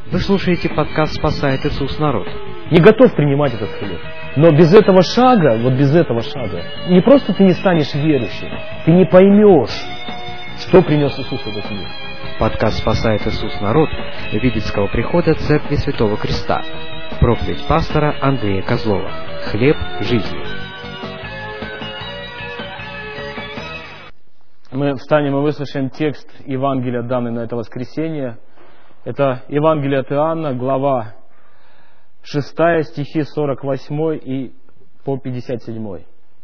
Вы слушаете подкаст «Спасает Иисус народ». Не готов принимать этот хлеб. Но без этого шага, не просто ты не станешь верующим, ты не поймешь, что принес Иисус в этот мир. Подкаст «Спасает Иисус народ» Видицкого прихода Церкви Святого Креста. Проповедь пастора Андрея Козлова. Хлеб жизни. Мы встанем и выслушаем текст Евангелия, данный на это воскресенье. Это Евангелие от Иоанна, глава 6, стихи 48 и по 57.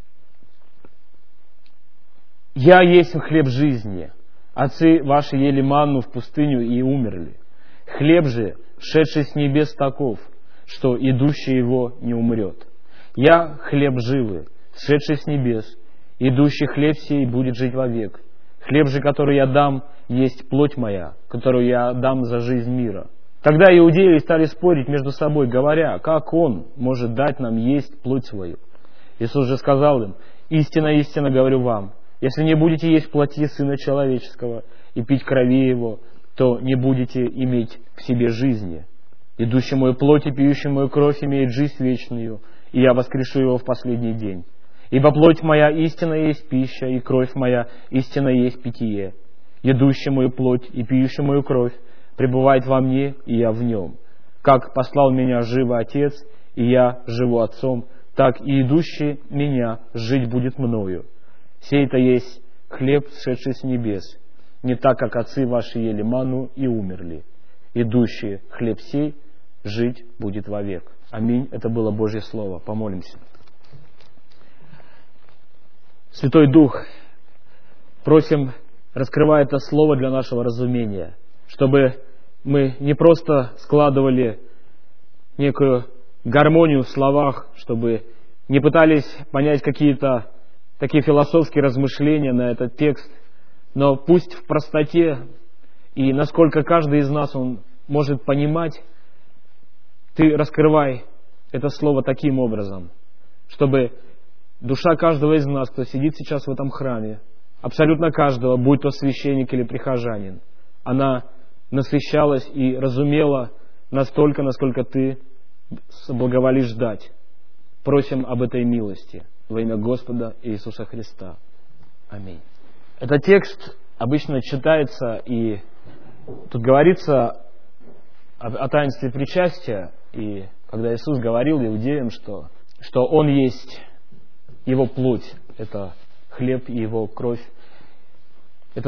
«Я есть хлеб жизни. Отцы ваши ели манну в пустыню и умерли. Хлеб же, шедший с небес, таков, что идущий его не умрет. Я хлеб живый, сшедший с небес, идущий хлеб сей будет жить вовек. Хлеб же, который я дам, есть плоть моя, которую я дам за жизнь мира». Тогда иудеи стали спорить между собой, говоря, как он может дать нам есть плоть свою. Иисус же сказал им: «Истинно, истинно говорю вам, если не будете есть плоти Сына Человеческого и пить крови Его, то не будете иметь в себе жизни. Идущий мою плоть и пьющий мою кровь имеет жизнь вечную, и я воскрешу его в последний день. Ибо плоть моя истинно есть пища, и кровь моя истинно есть питье. Едущий мою плоть и пьющий мою кровь пребывает во мне, и я в нем. Как послал меня живо Отец, и я живу Отцом, так и идущий меня жить будет мною. Сей-то есть хлеб, сшедший с небес, не так, как отцы ваши ели манну и умерли. Идущий хлеб сей жить будет вовек». Аминь. Это было Божье Слово. Помолимся. Святой Дух, просим, раскрывай это Слово для нашего разумения, чтобы мы не просто складывали некую гармонию в словах, чтобы не пытались понять какие-то такие философские размышления на этот текст, но пусть в простоте и насколько каждый из нас он может понимать, Ты раскрывай это Слово таким образом, чтобы душа каждого из нас, кто сидит сейчас в этом храме, абсолютно каждого, будь то священник или прихожанин, она насыщалась и разумела настолько, насколько Ты соблаговолишь дать. Просим об этой милости во имя Господа Иисуса Христа. Аминь. Этот текст обычно читается, и тут говорится о таинстве причастия, и когда Иисус говорил иудеям, что Он есть Его плоть, это хлеб и Его кровь, это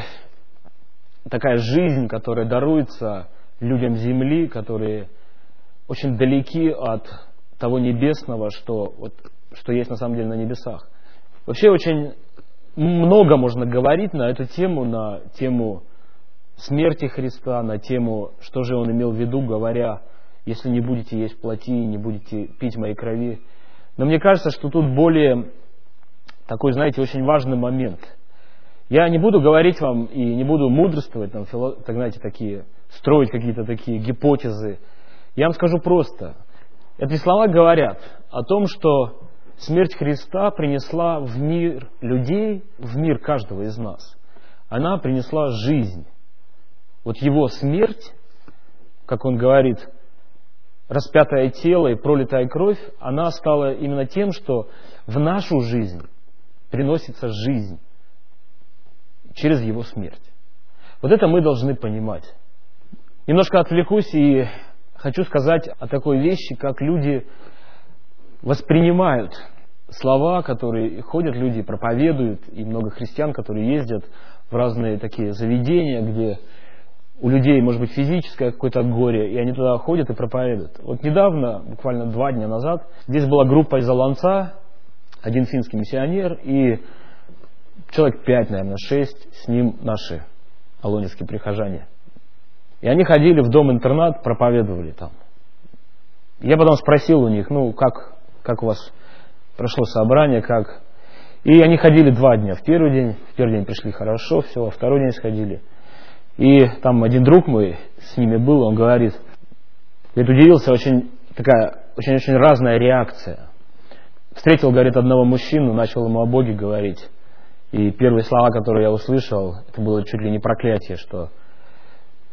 такая жизнь, которая даруется людям земли, которые очень далеки от того небесного, что есть на самом деле на небесах. Вообще очень много можно говорить на эту тему, на тему смерти Христа, на тему, что же Он имел в виду, говоря: «Если не будете есть плоти, не будете пить моей крови». Но мне кажется, что тут более такой, знаете, очень важный момент. Я не буду говорить вам и не буду мудрствовать, строить какие-то такие гипотезы. Я вам скажу просто. Эти слова говорят о том, что смерть Христа принесла в мир людей, в мир каждого из нас. Она принесла жизнь. Вот Его смерть, как Он говорит, распятое тело и пролитая кровь, она стала именно тем, что в нашу жизнь приносится жизнь через Его смерть. Вот это мы должны понимать. Немножко отвлекусь и хочу сказать о такой вещи, как люди воспринимают слова, которые ходят, люди проповедуют, и много христиан, которые ездят в разные такие заведения, где у людей, может быть, физическое какое-то горе, и они туда ходят и проповедуют. Вот недавно, буквально 2 дня назад, здесь была группа из Олонца, один финский миссионер, и человек 5, наверное, 6, с ним наши олонецкие прихожане. И они ходили в дом-интернат, проповедовали там. Я потом спросил у них, как у вас прошло собрание, как... И они ходили 2 дня. В первый день пришли хорошо, все, а второй день сходили. И там один друг мой с ними был, он говорит, удивился, очень разная реакция. Встретил, говорит, одного мужчину, начал ему о Боге говорить. И первые слова, которые я услышал, это было чуть ли не проклятие, что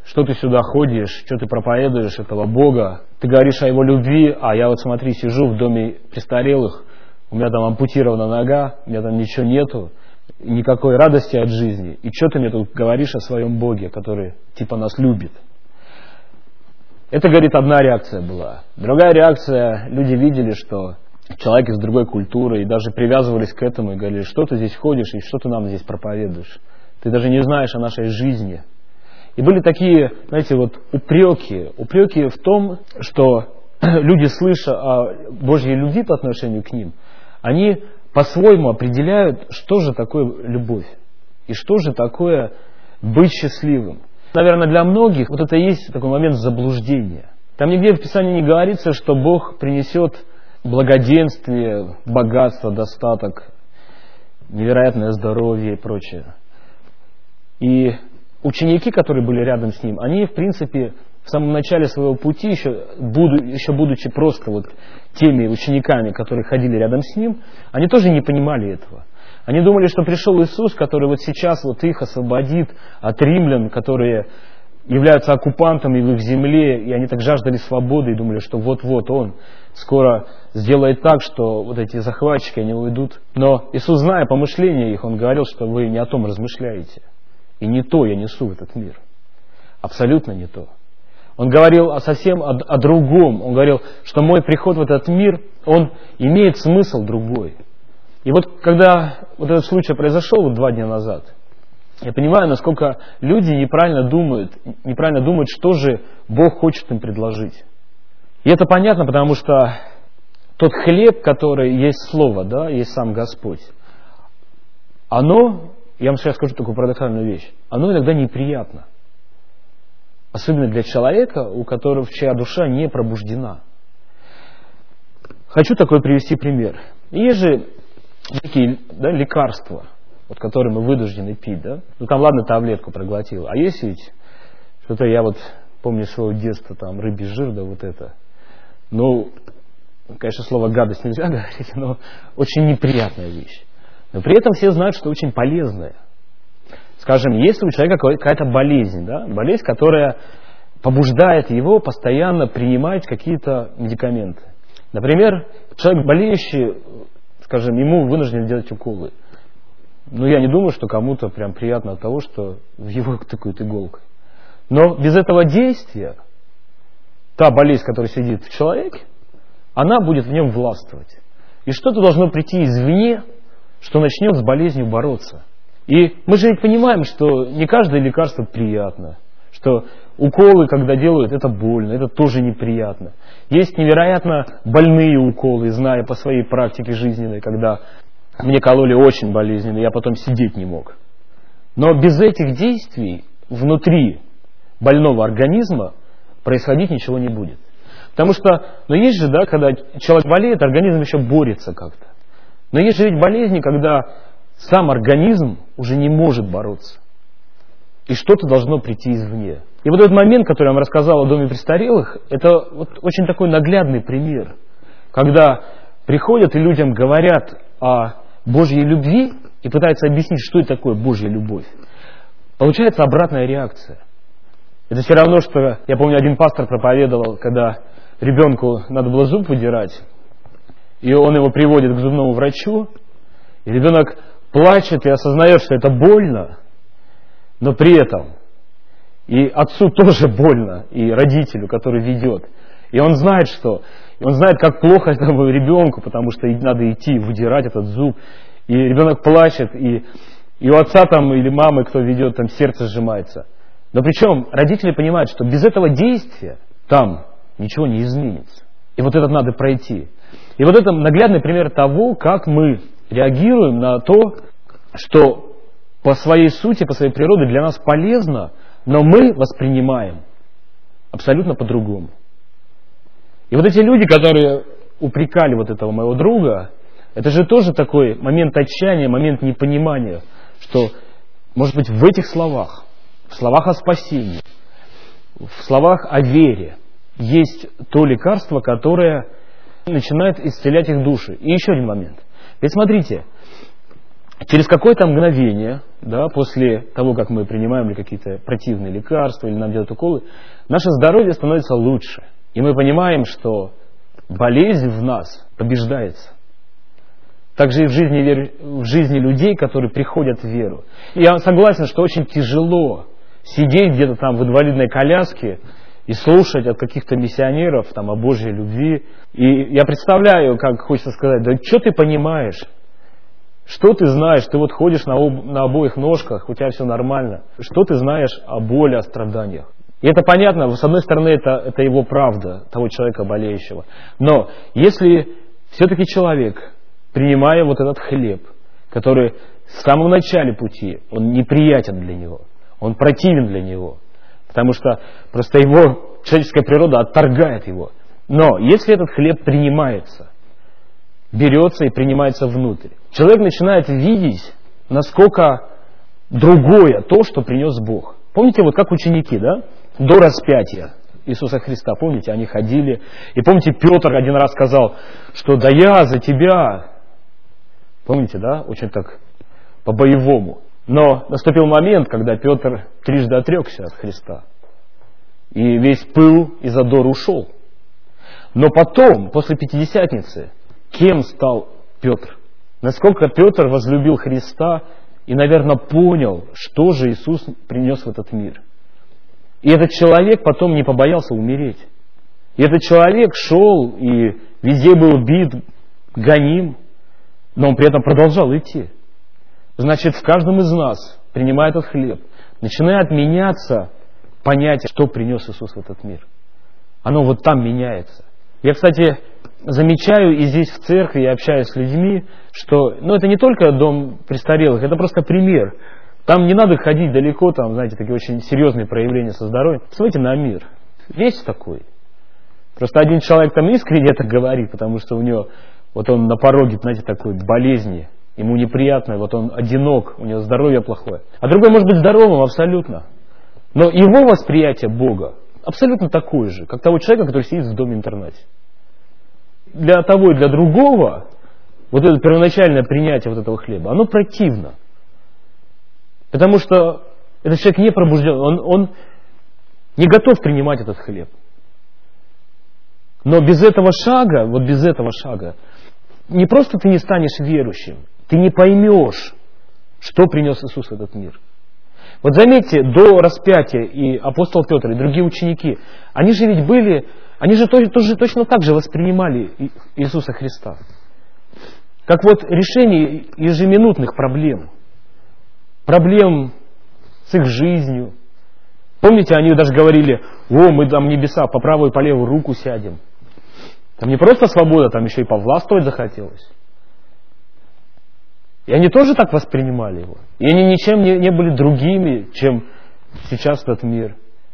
что ты сюда ходишь, что ты проповедуешь этого Бога, ты говоришь о Его любви, а я вот смотри, сижу в доме престарелых, у меня там ампутирована нога, у меня там ничего нету, никакой радости от жизни, и что ты мне тут говоришь о своем Боге, который типа нас любит? Это, говорит, одна реакция была. Другая реакция, люди видели, что человек из другой культуры, и даже привязывались к этому, и говорили, что ты здесь ходишь, и что ты нам здесь проповедуешь? Ты даже не знаешь о нашей жизни. И были такие, знаете, вот упреки в том, что люди, слыша о Божьей любви по отношению к ним, они по-своему определяют, что же такое любовь, и что же такое быть счастливым. Наверное, для многих вот это и есть такой момент заблуждения. Там нигде в Писании не говорится, что Бог принесет благоденствие, богатство, достаток, невероятное здоровье и прочее. И ученики, которые были рядом с ним, они, в принципе, в самом начале своего пути, еще будучи просто вот теми учениками, которые ходили рядом с ним, они тоже не понимали этого. Они думали, что пришел Иисус, который вот сейчас вот их освободит от римлян, которые являются оккупантами в их земле, и они так жаждали свободы и думали, что вот-вот Он скоро сделает так, что вот эти захватчики, они уйдут. Но Иисус, зная помышления их, Он говорил, что вы не о том размышляете. И не то я несу в этот мир. Абсолютно не то. Он говорил совсем о другом. Он говорил, что мой приход в этот мир, он имеет смысл другой. И вот когда вот этот случай произошел вот 2 дня назад, я понимаю, насколько люди неправильно думают, что же Бог хочет им предложить. И это понятно, потому что тот хлеб, который есть Слово, да, есть сам Господь, оно, я вам сейчас скажу такую парадоксальную вещь, оно иногда неприятно. Особенно для человека, чья душа не пробуждена. Хочу такой привести пример. Есть же такие лекарства, вот, которые мы вынуждены пить, да? Ну там ладно, таблетку проглотил. А есть ведь что-то, я вот помню своего детства, там рыбий жир, да вот это. Ну, конечно, слово гадость нельзя говорить, но очень неприятная вещь. Но при этом все знают, что очень полезная. Скажем, если у человека какая-то болезнь, да? Болезнь, которая побуждает его постоянно принимать какие-то медикаменты. Например, человек болеющий, скажем, ему вынуждены делать уколы. Но я не думаю, что кому-то прям приятно от того, что в его тыкают иголкой. Но без этого действия та болезнь, которая сидит в человеке, она будет в нем властвовать. И что-то должно прийти извне, что начнет с болезнью бороться. И мы же ведь понимаем, что не каждое лекарство приятно, что уколы, когда делают, это больно, это тоже неприятно. Есть невероятно больные уколы, зная по своей практике жизненной, когда мне кололи очень болезненно, я потом сидеть не мог. Но без этих действий внутри больного организма происходить ничего не будет. Потому что, есть же, да, когда человек болеет, организм еще борется как-то. Но есть же ведь болезни, когда сам организм уже не может бороться. И что-то должно прийти извне. И вот этот момент, который я вам рассказал о доме престарелых, это вот очень такой наглядный пример. Когда приходят и людям говорят о Божьей любви и пытаются объяснить, что это такое Божья любовь. Получается обратная реакция. Это все равно, что, я помню, один пастор проповедовал, когда ребенку надо было зуб выдирать, и он его приводит к зубному врачу, и ребенок плачет и осознает, что это больно, но при этом и отцу тоже больно, и родителю, который ведет. И он знает, как плохо этому ребенку, потому что надо идти выдирать этот зуб. И ребенок плачет, и у отца там или мамы, кто ведет, там сердце сжимается. Но причем родители понимают, что без этого действия там ничего не изменится. И вот это надо пройти. И вот это наглядный пример того, как мы реагируем на то, что по своей сути, по своей природе для нас полезно, но мы воспринимаем абсолютно по-другому. И вот эти люди, которые упрекали вот этого моего друга, это же тоже такой момент отчаяния, момент непонимания, что, может быть, в этих словах, в словах о спасении, в словах о вере есть то лекарство, которое начинает исцелять их души. И еще один момент. Ведь смотрите, Через какое-то мгновение, да, после того, как мы принимаем какие-то противные лекарства или нам делают уколы, наше здоровье становится лучше. И мы понимаем, что болезнь в нас побеждается. Также и в жизни людей, которые приходят в веру. И я согласен, что очень тяжело сидеть где-то там в инвалидной коляске и слушать от каких-то миссионеров там, о Божьей любви. И я представляю, как хочется сказать, да что ты понимаешь? Что ты знаешь? Ты вот ходишь на обоих ножках, у тебя все нормально. Что ты знаешь о боли, о страданиях? И это понятно, с одной стороны, это его правда, того человека болеющего. Но если все-таки человек, принимая вот этот хлеб, который в самом начале пути, он неприятен для него, он противен для него, потому что просто его человеческая природа отторгает его. Но если этот хлеб принимается, берется и принимается внутрь, человек начинает видеть, насколько другое то, что принес Бог. Помните, вот как ученики, да? До распятия Иисуса Христа, помните, они ходили. И помните, Петр один раз сказал, что да я за тебя. Помните, да? Очень так по-боевому. Но наступил момент, когда Петр трижды отрекся от Христа. И весь пыл и задор ушел. Но потом, после Пятидесятницы, кем стал Петр? Насколько Петр возлюбил Христа и, наверное, понял, что же Иисус принес в этот мир. И этот человек потом не побоялся умереть. И этот человек шел и везде был бит, гоним, но он при этом продолжал идти. Значит, в каждом из нас, принимая этот хлеб, начинает меняться понятие, что принес Иисус в этот мир. Оно вот там меняется. Я, кстати, замечаю и здесь в церкви, я общаюсь с людьми, что это не только дом престарелых, это просто пример. Там не надо ходить далеко, там, знаете, такие очень серьезные проявления со здоровьем. Посмотрите на мир. Весь такой. Просто один человек там искренне это говорит, потому что у него, вот он на пороге, знаете, такой болезни, ему неприятно, вот он одинок, у него здоровье плохое. А другой может быть здоровым абсолютно. Но его восприятие Бога абсолютно такое же, как того человека, который сидит в доме-интернате. Для того и для другого вот это первоначальное принятие вот этого хлеба, оно противно. Потому что этот человек не пробужден, он не готов принимать этот хлеб. Но без этого шага, не просто ты не станешь верующим, ты не поймешь, что принес Иисус в этот мир. Вот заметьте, до распятия и апостол Петр, и другие ученики, они же ведь были, они же тоже точно так же воспринимали Иисуса Христа. Как вот решение ежеминутных проблем с их жизнью. Помните, они даже говорили, мы там в небесах по правую и по левую руку сядем. Там не просто свобода, там еще и повластвовать захотелось. И они тоже так воспринимали его. И они ничем не были другими, чем сейчас этот мир.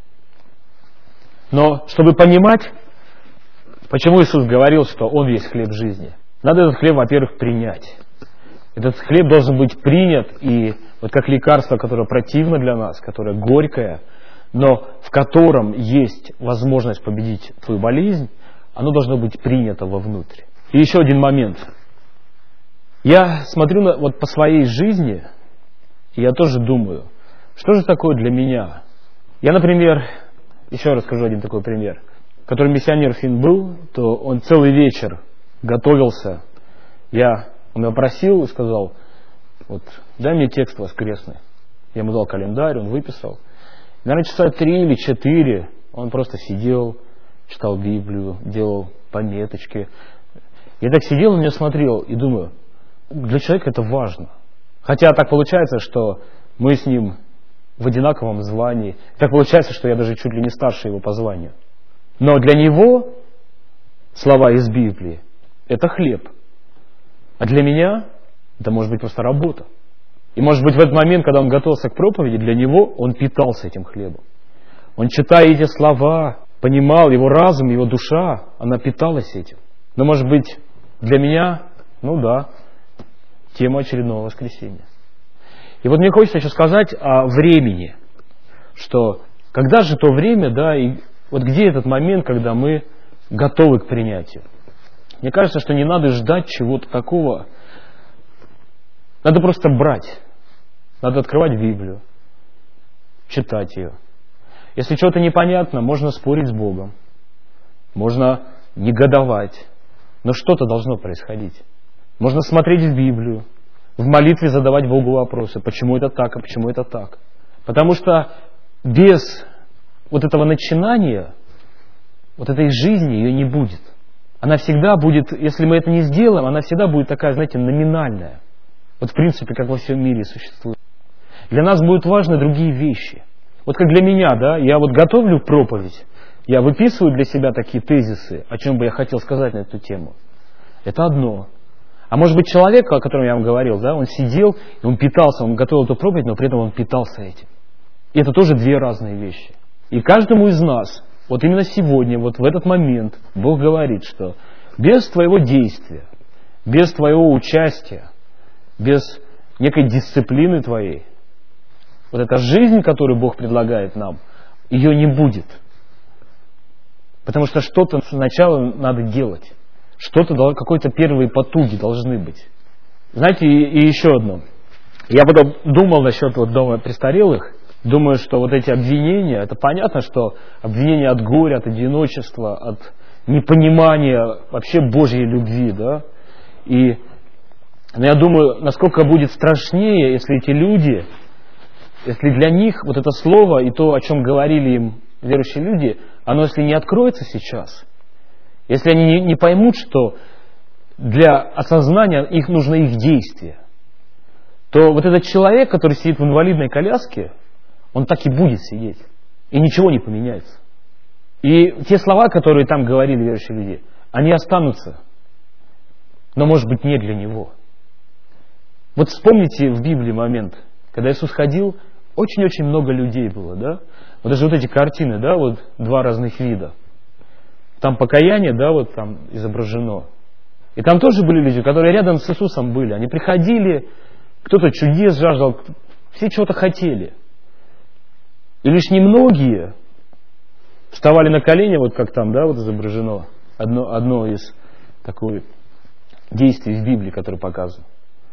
Но чтобы понимать, почему Иисус говорил, что Он есть хлеб жизни, надо этот хлеб, во-первых, принять. Этот хлеб должен быть принят, и вот как лекарство, которое противно для нас, которое горькое, но в котором есть возможность победить твою болезнь, оно должно быть принято вовнутрь. И еще один момент. Я смотрю вот по своей жизни, и я тоже думаю, что же такое для меня? Я, например, еще расскажу один такой пример. Который миссионер Финн был, то он целый вечер готовился. Он меня просил и сказал, дай мне текст воскресный. Я ему дал календарь, он выписал. Наверное, часа 3 или 4 он просто сидел, читал Библию, делал пометочки. Я так сидел на него смотрел и думаю, для человека это важно. Хотя так получается, что мы с ним в одинаковом звании. Так получается, что я даже чуть ли не старше его по званию. Но для него слова из Библии – это хлеб. А для меня это может быть просто работа. И может быть в этот момент, когда он готовился к проповеди, для него он питался этим хлебом. Он, читая эти слова, понимал, его разум, его душа, она питалась этим. Но может быть для меня, тема очередного воскресенья. И вот мне хочется еще сказать о времени, что когда же то время, и вот где этот момент, когда мы готовы к принятию. Мне кажется, что не надо ждать чего-то такого Надо просто брать. Надо открывать Библию, читать ее. Если что-то непонятно, можно спорить с Богом. Можно негодовать. Но что-то должно происходить. Можно смотреть в Библию, в молитве задавать Богу вопросы. Почему это так, а почему это так? Потому что без вот этого начинания, вот этой жизни ее не будет. Она всегда будет, если мы это не сделаем, она всегда будет такая, знаете, номинальная. Вот в принципе, как во всем мире существует. Для нас будут важны другие вещи. Вот как для меня, да, я вот готовлю проповедь, я выписываю для себя такие тезисы, о чем бы я хотел сказать на эту тему. Это одно. А может быть, человек, о котором я вам говорил, да, он сидел, и он питался, он готовил эту проповедь, но при этом он питался этим. И это тоже две разные вещи. И каждому из нас, вот именно сегодня, вот в этот момент, Бог говорит, что без твоего действия, без твоего участия, без некой дисциплины твоей, вот эта жизнь, которую Бог предлагает нам, ее не будет. Потому что что-то сначала надо делать. Что-то, какой-то первые потуги должны быть. Знаете, и еще одно. Я потом думал насчет вот дома престарелых. Думаю, что вот эти обвинения, это понятно, что обвинения от горя, от одиночества, от непонимания вообще Божьей любви, да. Но я думаю, насколько будет страшнее, если эти люди, если для них вот это слово и то, о чем говорили им верующие люди, оно если не откроется сейчас, если они не поймут, что для осознания их нужно их действие, то вот этот человек, который сидит в инвалидной коляске, он так и будет сидеть. И ничего не поменяется. И те слова, которые там говорили верующие люди, они останутся. Но, может быть, не для него. Вот вспомните в Библии момент, когда Иисус ходил, очень-очень много людей было, да? Вот даже вот эти картины, да, вот два разных вида. Там покаяние, да, вот там изображено. И там тоже были люди, которые рядом с Иисусом были. Они приходили, кто-то чудес жаждал, все чего-то хотели. И лишь немногие вставали на колени, вот как там, да, вот изображено, одно из таких действий в Библии, которое показано.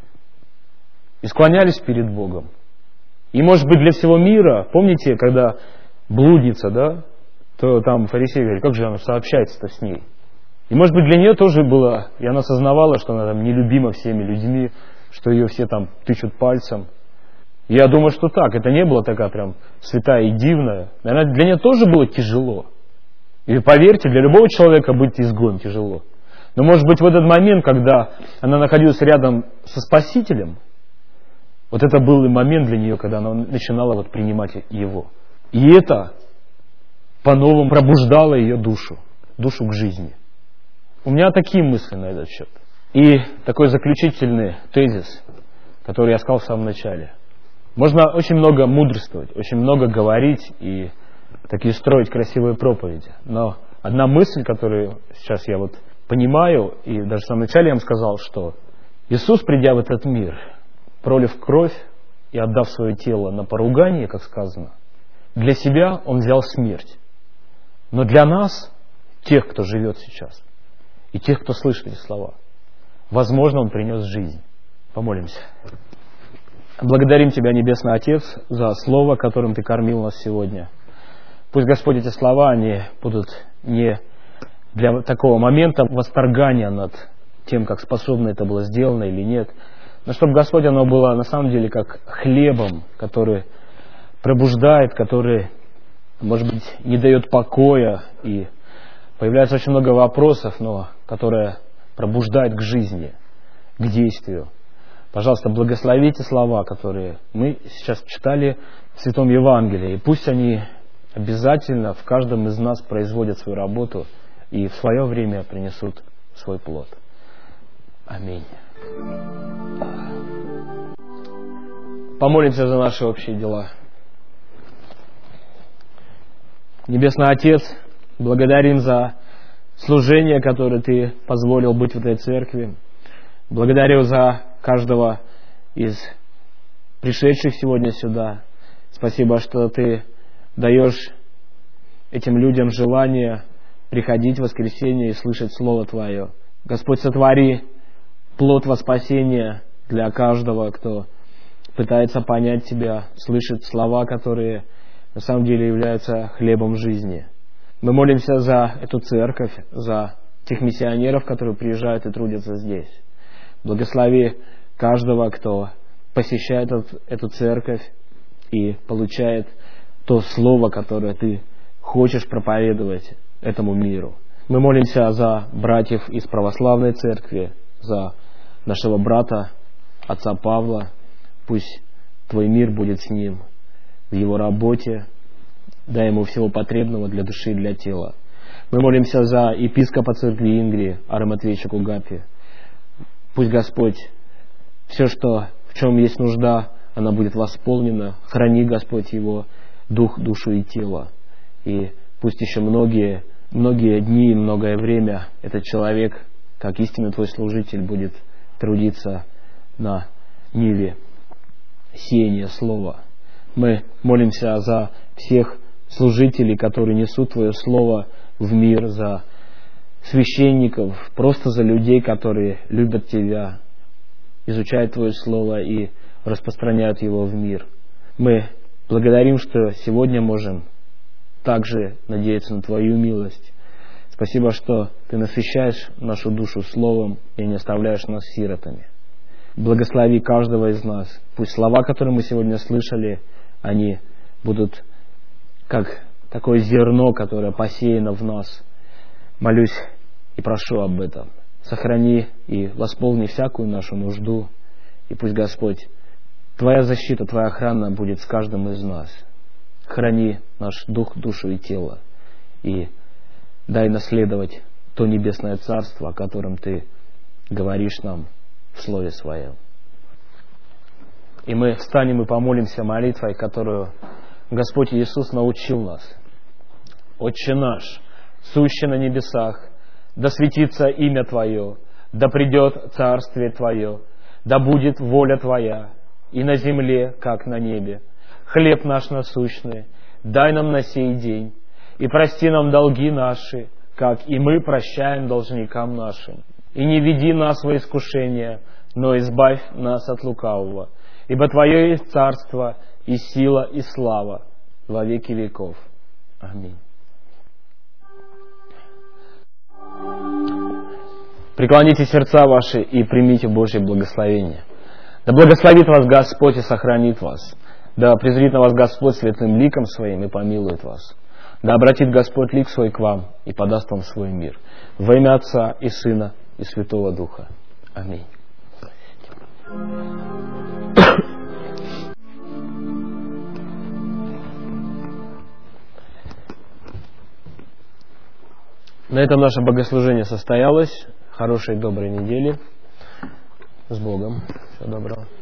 И склонялись перед Богом. И, может быть, для всего мира, помните, когда блудница, да, то там фарисеи говорят, как же она сообщается-то с ней? И, может быть, для нее тоже было, и она осознавала, что она там нелюбима всеми людьми, что ее все там тычут пальцем. И я думаю, что так, это не было такая прям святая и дивная. Наверное, для нее тоже было тяжело. И поверьте, для любого человека быть изгоем тяжело. Но, может быть, в этот момент, когда она находилась рядом со Спасителем, вот это был и момент для нее, когда она начинала вот принимать Его. И это по-новому пробуждало ее душу к жизни. У меня такие мысли на этот счет. И такой заключительный тезис, который я сказал в самом начале. Можно очень много мудрствовать, очень много говорить и такие строить красивые проповеди. Но одна мысль, которую сейчас я вот понимаю, и даже в самом начале я вам сказал, что Иисус, придя в этот мир, пролив кровь и отдав свое тело на поругание, как сказано, для себя Он взял смерть. Но для нас, тех, кто живет сейчас, и тех, кто слышит эти слова, возможно, Он принес жизнь. Помолимся. Благодарим Тебя, Небесный Отец, за Слово, которым Ты кормил нас сегодня. Пусть, Господь, эти слова, они будут не для такого момента восторгания над тем, как способно это было сделано или нет, но чтобы, Господь, оно было на самом деле как хлебом, который пробуждает, который, может быть, не дает покоя, и появляется очень много вопросов, но которое пробуждает к жизни, к действию. Пожалуйста, благословите слова, которые мы сейчас читали в Святом Евангелии. И пусть они обязательно в каждом из нас производят свою работу и в свое время принесут свой плод. Аминь. Помолимся за наши общие дела. Небесный Отец, благодарим за служение, которое Ты позволил быть в этой церкви. Благодарю за каждого из пришедших сегодня сюда. Спасибо, что Ты даешь этим людям желание приходить в воскресенье и слышать Слово Твое. Господь, сотвори плод во спасение для каждого, кто пытается понять Тебя, слышит слова, которые на самом деле являются хлебом жизни. Мы молимся за эту церковь, за тех миссионеров, которые приезжают и трудятся здесь. Благослови каждого, кто посещает эту церковь и получает то слово, которое Ты хочешь проповедовать этому миру. Мы молимся за братьев из православной церкви, за нашего брата, отца Павла. Пусть Твой мир будет с ним в его работе. Дай ему всего потребного для души и для тела. Мы молимся за епископа церкви Ингри, Ара Матвеевича Кугапи. Пусть Господь, все, в чем есть нужда, она будет восполнена. Храни, Господь, его дух, душу и тело. И пусть еще многие дни и многое время этот человек, как истинный Твой служитель, будет трудиться на ниве сеяния слова. Мы молимся за всех служителей, которые несут Твое Слово в мир, за священников, просто за людей, которые любят Тебя, изучают Твое Слово и распространяют его в мир. Мы благодарим, что сегодня можем также надеяться на Твою милость. Спасибо, что Ты насыщаешь нашу душу Словом и не оставляешь нас сиротами. Благослови каждого из нас. Пусть слова, которые мы сегодня слышали, они будут как такое зерно, которое посеяно в нас. Молюсь и прошу об этом. Сохрани и восполни всякую нашу нужду. И пусть, Господь, Твоя защита, Твоя охрана будет с каждым из нас. Храни наш дух, душу и тело. И дай наследовать то небесное царство, о котором Ты говоришь нам в Слове Своем. И мы встанем и помолимся молитвой, которую Господь Иисус научил нас. Отче наш, сущий на небесах, да светится имя Твое, да придет царствие Твое, да будет воля Твоя и на земле, как на небе. Хлеб наш насущный дай нам на сей день, и прости нам долги наши, как и мы прощаем должникам нашим. И не веди нас во искушение, но избавь нас от лукавого. Ибо Твое есть царство, и сила, и слава во веки веков. Аминь. Преклоните сердца ваши и примите Божье благословение. Да благословит вас Господь и сохранит вас. Да презрит на вас Господь светлым ликом Своим и помилует вас. Да обратит Господь лик Свой к вам и подаст вам свой мир. Во имя Отца и Сына и Святого Духа. Аминь. На этом наше богослужение состоялось. Хорошей, доброй недели. С Богом. Всего доброго.